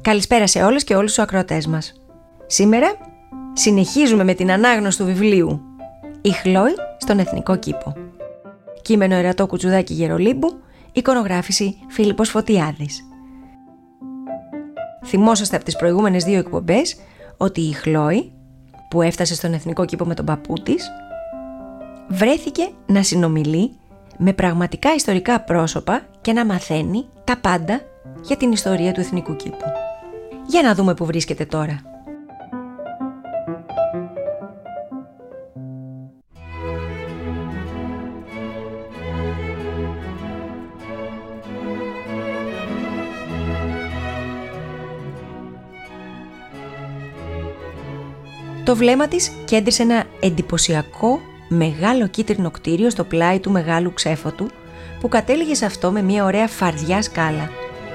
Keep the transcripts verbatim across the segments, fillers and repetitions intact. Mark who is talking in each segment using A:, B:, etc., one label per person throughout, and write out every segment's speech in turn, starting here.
A: Καλησπέρα σε όλες και όλους τους ακροατές μας. Σήμερα συνεχίζουμε με την ανάγνωση του βιβλίου «Η Χλόη στον Εθνικό Κήπο». Κείμενο Ερατό Κουτσουδάκη Γερολίμπου, εικονογράφηση Φίλιππος Φωτιάδης. Θυμόσαστε από τις προηγούμενες δύο εκπομπές ότι η Χλόη, που έφτασε στον Εθνικό Κήπο με τον παππού της, βρέθηκε να συνομιλεί με πραγματικά ιστορικά πρόσωπα και να μαθαίνει τα πάντα για την ιστορία του Εθνικού Κήπου. Για να δούμε που βρίσκεται τώρα. Το βλέμμα της κέντρισε ένα εντυπωσιακό μεγάλο κίτρινο κτίριο στο πλάι του μεγάλου ξέφωτου που κατέληγε σε αυτό με μια ωραία φαρδιά σκάλα.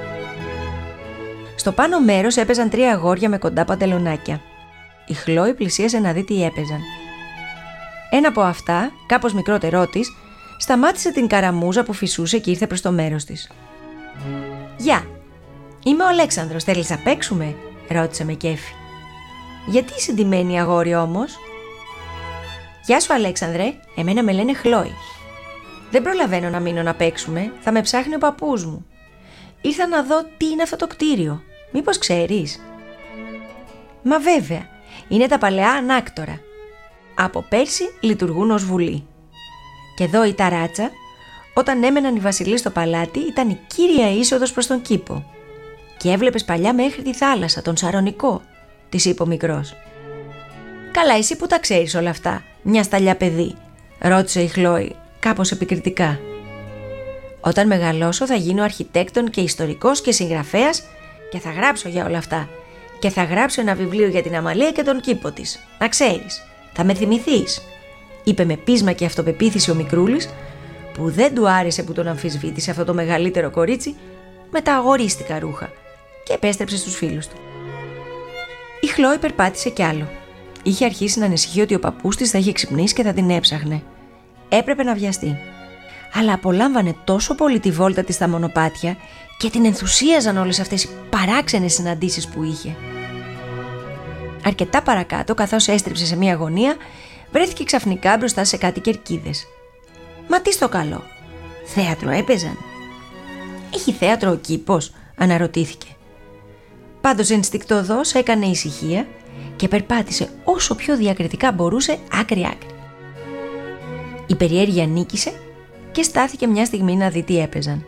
A: Στο πάνω μέρος έπαιζαν τρία αγόρια με κοντά παντελονάκια. Η Χλόη πλησίασε να δει τι έπαιζαν. Ένα από αυτά, κάπως μικρότερό της, σταμάτησε την καραμούζα που φυσούσε και ήρθε προς το μέρος της. «Γεια, είμαι ο Αλέξανδρος, θέλεις να παίξουμε?» ρώτησε με κέφι. «Γιατί είσαι ντυμένη αγόρι όμως?» «Γεια σου Αλέξανδρε, εμένα με λένε Χλόη. Δεν προλαβαίνω να μείνω να παίξουμε, θα με ψάχνει ο παππούς μου. Ήρθα να δω τι είναι αυτό το κτίριο, μήπως ξέρεις?» «Μα βέβαια, είναι τα παλαιά ανάκτορα. Από πέρσι λειτουργούν ως βουλή. Και εδώ η ταράτσα, όταν έμεναν οι βασιλείς στο παλάτι, ήταν η κύρια είσοδος προς τον κήπο. Και έβλεπες παλιά μέχρι τη θάλασσα, τον Σαρονικό», της είπε ο μικρός. «Καλά, εσύ που τα ξέρεις όλα αυτά, μια σταλιά παιδί?» ρώτησε η Χλόη κάπως επικριτικά. «Όταν μεγαλώσω θα γίνω αρχιτέκτον και ιστορικός και συγγραφέας και θα γράψω για όλα αυτά. Και θα γράψω ένα βιβλίο για την Αμαλία και τον κήπο της. Να ξέρεις, θα με θυμηθείς», είπε με πείσμα και αυτοπεποίθηση ο μικρούλης, που δεν του άρεσε που τον αμφισβήτησε αυτό το μεγαλύτερο κορίτσι με τα αγορίστικα ρούχα, και επέστρεψε στους φίλους του. Η Χλόη περπάτησε κι άλλο. Είχε αρχίσει να ανησυχεί ότι ο παππούς της θα είχε ξυπνήσει και θα την έψαχνε. Έπρεπε να βιαστεί. Αλλά απολάμβανε τόσο πολύ τη βόλτα της στα μονοπάτια και την ενθουσίαζαν όλες αυτές οι παράξενες συναντήσεις που είχε. Αρκετά παρακάτω, καθώς έστριψε σε μια γωνία, βρέθηκε ξαφνικά μπροστά σε κάτι κερκίδες. «Μα τι στο καλό, θέατρο έπαιζαν?» «Έχει θέατρο ο κήπος?» αναρωτήθηκε. Πάντως ενστικτωδώς έκανε ησυχία και περπάτησε όσο πιο διακριτικά μπορούσε άκρη-άκρη. Η περιέργεια νίκησε και στάθηκε μια στιγμή να δει τι έπαιζαν.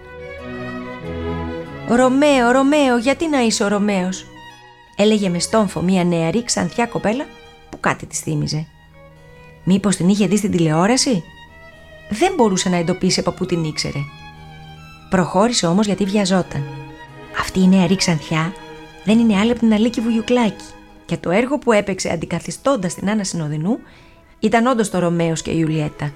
A: «Ρωμαίο, Ρωμαίο, γιατί να είσαι ο Ρωμαίος?» έλεγε με στόμφο μια νεαρή ξανθιά κοπέλα που κάτι της θύμιζε. Μήπως την είχε δει στην τηλεόραση? Δεν μπορούσε να εντοπίσει από πού την ήξερε. Προχώρησε όμως γιατί βιαζόταν. Αυτή η νεαρή ξανθιά δεν είναι άλλη από την Αλίκη Βουγιουκλάκη, και το έργο που έπαιξε αντικαθιστώντας την Άννα Συνοδεινού ήταν όντως το Ρωμαίος και η Ιουλιέτα.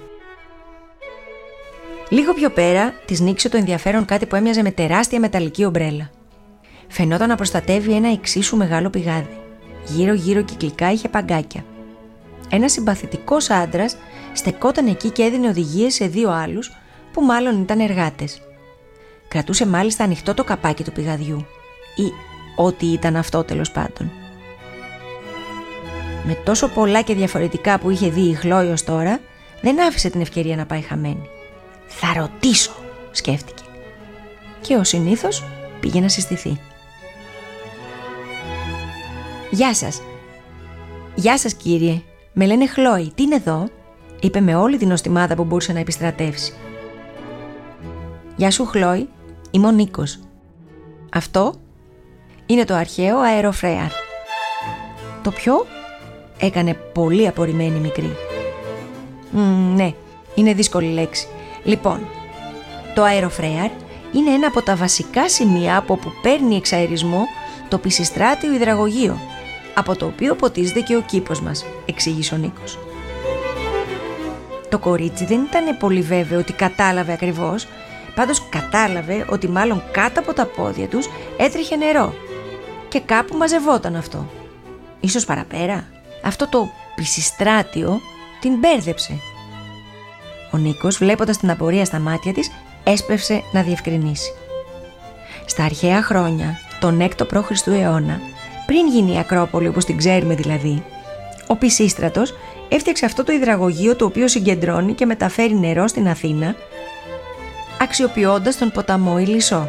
A: Λίγο πιο πέρα της νίξε το ενδιαφέρον κάτι που έμοιαζε με τεράστια μεταλλική ομπρέλα. Φαινόταν να προστατεύει ένα εξίσου μεγάλο πηγάδι. Γύρω-γύρω κυκλικά είχε παγκάκια. Ένας συμπαθητικός άντρας στεκόταν εκεί και έδινε οδηγίες σε δύο άλλους που μάλλον ήταν εργάτες. Κρατούσε μάλιστα ανοιχτό το καπάκι του πηγαδιού, ή ό,τι ήταν αυτό τέλος πάντων. Με τόσο πολλά και διαφορετικά που είχε δει η Χλόη ως τώρα, δεν άφησε την ευκαιρία να πάει χαμένη. «Θα ρωτήσω», σκέφτηκε. Και ως συνήθως πήγε να συστηθεί. «Γεια σας. Γεια σας κύριε. Με λένε Χλόη. Τι είναι εδώ?» είπε με όλη την νοστιμάδα που μπορούσε να επιστρατεύσει. «Γεια σου Χλόη. Είμαι ο Νίκος. Αυτό είναι το αρχαίο αεροφρέαρ». «Το ποιο?» έκανε πολύ απορριμμένη μικρή. Mm, «Ναι, είναι δύσκολη λέξη. Λοιπόν, το αεροφρέαρ είναι ένα από τα βασικά σημεία από όπου παίρνει εξαερισμό το πισιστράτιο υδραγωγείο, από το οποίο ποτίζεται και ο κήπος μας», εξήγησε ο Νίκος. Το κορίτσι δεν ήταν πολύ βέβαιο ότι κατάλαβε ακριβώς, πάντως κατάλαβε ότι μάλλον κάτω από τα πόδια τους έτρεχε νερό και κάπου μαζευόταν αυτό. Ίσως παραπέρα. Αυτό το πισιστράτιο την μπέρδεψε. Ο Νίκος, βλέποντας την απορία στα μάτια της, έσπευσε να διευκρινίσει. Στα αρχαία χρόνια τον έκτο π.Χ. αιώνα, πριν γίνει η Ακρόπολη όπως την ξέρουμε δηλαδή, ο Πισίστρατος έφτιαξε αυτό το υδραγωγείο το οποίο συγκεντρώνει και μεταφέρει νερό στην Αθήνα, αξιοποιώντας τον ποταμό Ηλισσό.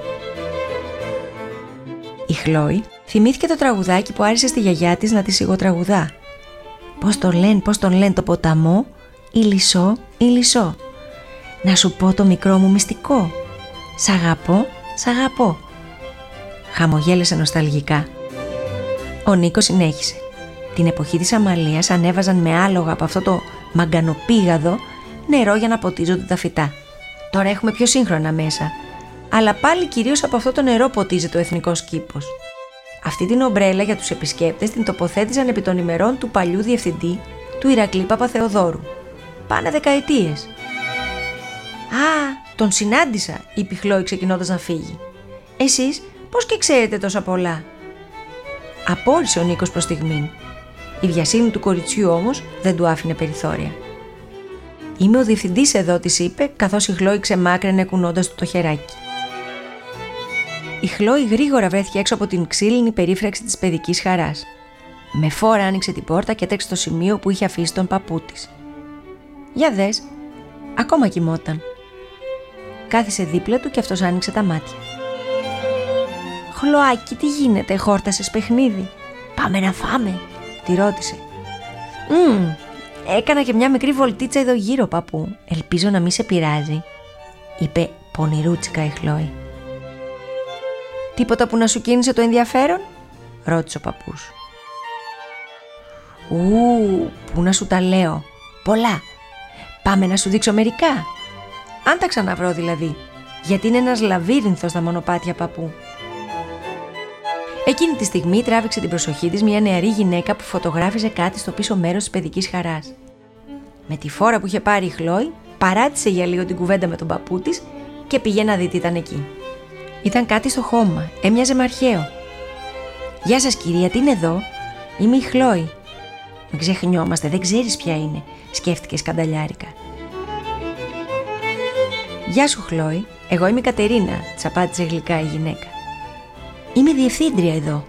A: Η Χλόη θυμήθηκε το τραγουδάκι που άρεσε στη γιαγιά της να τη σιγοτραγουδά. Πώς τον λένε, πώς τον λένε το ποταμό, Ηλισσό, Ηλισσό. Να σου πω το μικρό μου μυστικό. Σ' αγαπώ, σ' αγαπώ. Χαμογέλασε νοσταλγικά. Ο Νίκος συνέχισε. Την εποχή της αμαλίας ανέβαζαν με άλογα από αυτό το μαγκανοπήγαδο νερό για να ποτίζονται τα φυτά. Τώρα έχουμε πιο σύγχρονα μέσα, αλλά πάλι κυρίως από αυτό το νερό ποτίζεται ο εθνικός κήπος. Αυτή την ομπρέλα για τους επισκέπτες την τοποθέτησαν επί των ημερών του παλιού διευθυντή, του Ηρακλή Παπαθεοδόρου. Πάνε δεκαετίες. «Α, τον συνάντησα», είπε η Χλόη ξεκινώντας να φύγει. «Εσείς πώς και ξέρετε τόσα πολλά?» Απόρρισε ο Νίκος προς στιγμήν. Η βιασύνη του κοριτσιού όμως δεν του άφηνε περιθώρια. «Είμαι ο διευθυντής εδώ», της είπε, καθώς η Χλόη ξεμάκραινε κουνώντας του το χεράκι. Η Χλόη γρήγορα βρέθηκε έξω από την ξύλινη περίφραξη της παιδικής χαράς. Με φόρα άνοιξε την πόρτα και έτρεξε στο σημείο που είχε αφήσει τον παππού της. «Για δες», ακόμα κοιμόταν. Κάθισε δίπλα του και αυτός άνοιξε τα μάτια. «Χλωάκι, τι γίνεται, χόρτασες παιχνίδι? Πάμε να φάμε?» τη ρώτησε. «Μμμ, έκανα και μια μικρή βολτίτσα εδώ γύρω, παππού. Ελπίζω να μην σε πειράζει», είπε πονηρούτσικα η Χλόη. «Τίποτα που να σου κίνησε το ενδιαφέρον?» ρώτησε ο παππούς. «Ου, πού να σου τα λέω. Πολλά. Πάμε να σου δείξω μερικά. Αν τα ξαναβρω δηλαδή, γιατί είναι ένας λαβύρινθος τα μονοπάτια, παππού». Εκείνη τη στιγμή τράβηξε την προσοχή της μια νεαρή γυναίκα που φωτογράφιζε κάτι στο πίσω μέρος της παιδικής χαράς. Με τη φόρα που είχε πάρει η Χλόη, παράτησε για λίγο την κουβέντα με τον παππού της και πήγε να δει τι ήταν εκεί. Ήταν κάτι στο χώμα, έμοιαζε με αρχαίο. «Γεια σας κυρία, τι είναι εδώ?» «Είμαι η Χλόη». «Μην ξεχνιόμαστε, δεν ξέρεις ποια είναι», σκέφτηκε σκανταλιάρικα. «Γεια σου Χλόη, εγώ είμαι η Κατερίνα», της απάντησε γλυκά η γυναίκα. «Είμαι διευθύντρια εδώ».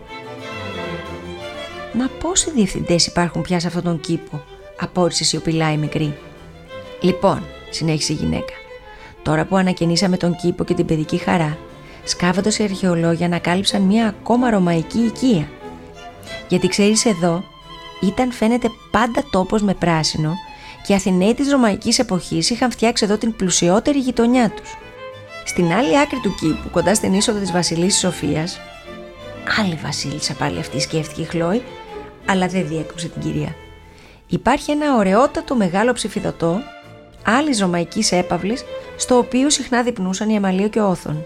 A: «Μα πόσοι διευθυντές υπάρχουν πια σε αυτόν τον κήπο?» απόρρισε σιωπηλά η μικρή. «Λοιπόν», συνέχισε η γυναίκα, «τώρα που ανακαινήσαμε τον κήπο και την παιδική χαρά, σκάβοντας οι αρχαιολόγοι ανακάλυψαν μια ακόμα ρωμαϊκή οικία. Γιατί ξέρεις, εδώ ήταν φαίνεται πάντα τόπος με πράσινο και οι Αθηναίοι της ρωμαϊκής εποχής είχαν φτιάξει εδώ την πλουσιότερη γειτονιά τους. Στην άλλη άκρη του κήπου, κοντά στην είσοδο της Βασιλίσσης Σοφίας, άλλη βασίλισσα πάλι αυτή, σκέφτηκε η Χλόη, αλλά δεν διέκοψε την κυρία. Υπάρχει ένα ωραιότατο μεγάλο ψηφιδωτό άλλης ρωμαϊκής έπαυλης, στο οποίο συχνά διπνούσαν η Αμαλία και ο Όθων.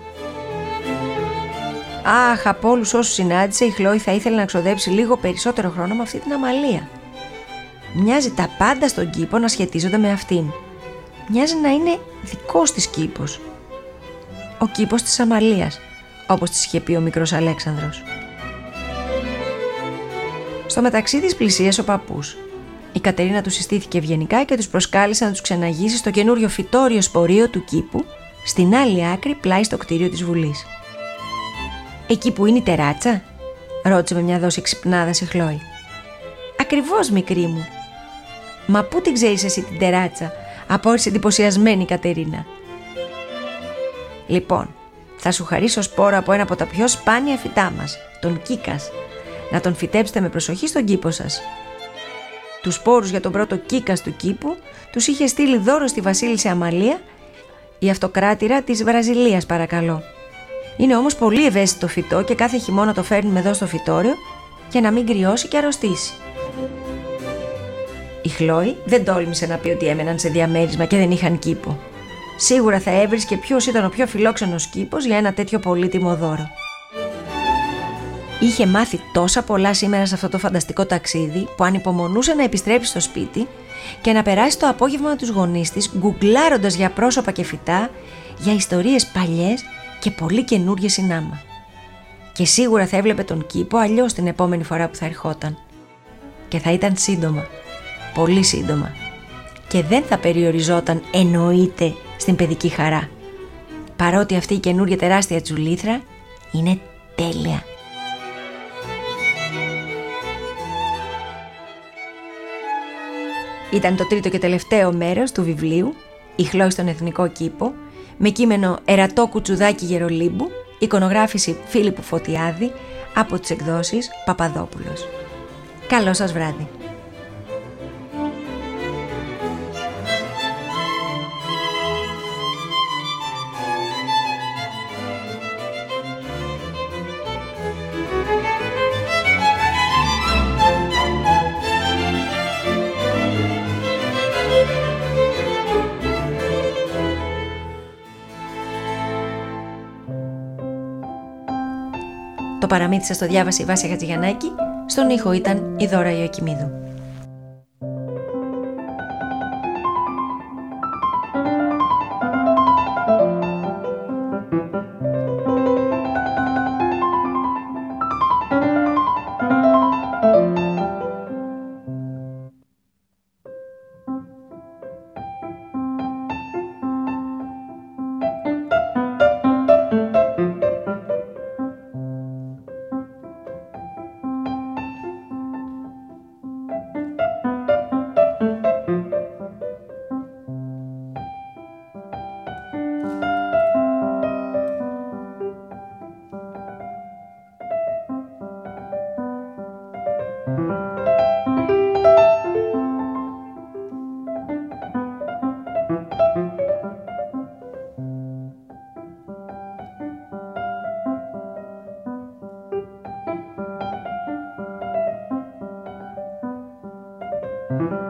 A: Αχ, από όλους όσους συνάντησε, η Χλόη θα ήθελε να ξοδέψει λίγο περισσότερο χρόνο με αυτή την Αμαλία. Μοιάζει τα πάντα στον κήπο να σχετίζονται με αυτήν. Μοιάζει να είναι δικός της κήπος. Ο κήπος της Αμαλίας, όπως της είχε πει ο μικρός Αλέξανδρος. Στο μεταξύ της πλησίασε ο παππούς. Η Κατερίνα του συστήθηκε ευγενικά και τους προσκάλεσε να τους ξεναγήσει στο καινούριο φυτόριο σπορείο του κήπου, στην άλλη άκρη πλάι στο κτίριο της Βουλής. «Εκεί που είναι η τεράτσα?» ρώτησε με μια δόση ξυπνάδας η Χλόη. «Ακριβώς, μικρή μου». «Μα πού την ξέρεις εσύ την τεράτσα?» απόρρισε εντυπωσιασμένη η Κατερίνα. «Λοιπόν, θα σου χαρίσω σπόρο από ένα από τα πιο σπάνια φυτά μας, τον κίκας. Να τον φυτέψετε με προσοχή στον κήπο σας». Τους σπόρους για τον πρώτο κίκας του κήπου τους είχε στείλει δώρο στη Βασίλισσα Αμαλία, η αυτοκράτηρα της Βραζιλίας, παρακαλώ. Είναι όμως πολύ ευαίσθητο φυτό και κάθε χειμώνα το φέρνουμε εδώ στο φυτόριο για να μην κρυώσει και αρρωστήσει. Η Χλόη δεν τόλμησε να πει ότι έμεναν σε διαμέρισμα και δεν είχαν κήπο. Σίγουρα θα έβρισκε ποιος ήταν ο πιο φιλόξενος κήπος για ένα τέτοιο πολύτιμο δώρο. Είχε μάθει τόσα πολλά σήμερα σε αυτό το φανταστικό ταξίδι που ανυπομονούσε να επιστρέψει στο σπίτι και να περάσει το απόγευμα με τους γονείς της, γκουγκλάροντας για πρόσωπα και φυτά, για ιστορίες παλιές και πολύ καινούργιες συνάμα. Και σίγουρα θα έβλεπε τον κήπο αλλιώς την επόμενη φορά που θα ερχόταν. Και θα ήταν σύντομα, πολύ σύντομα. Και δεν θα περιοριζόταν, εννοείται, στην παιδική χαρά. Παρότι αυτή η καινούργια τεράστια τσουλήθρα είναι τέλεια. Ήταν το τρίτο και τελευταίο μέρος του βιβλίου «Η Χλόη στον Εθνικό Κήπο», με κείμενο Ερατό Κουτσουδάκη Γερολίμπου, εικονογράφηση Φίλιππου Φωτιάδη, από τις εκδόσεις Παπαδόπουλος. Καλό σας βράδυ. Το παραμύθι σας το διάβασε η Βάσια Χατζηγιαννάκη, στον ήχο ήταν η Δώρα Ιωακημίδου. Thank you.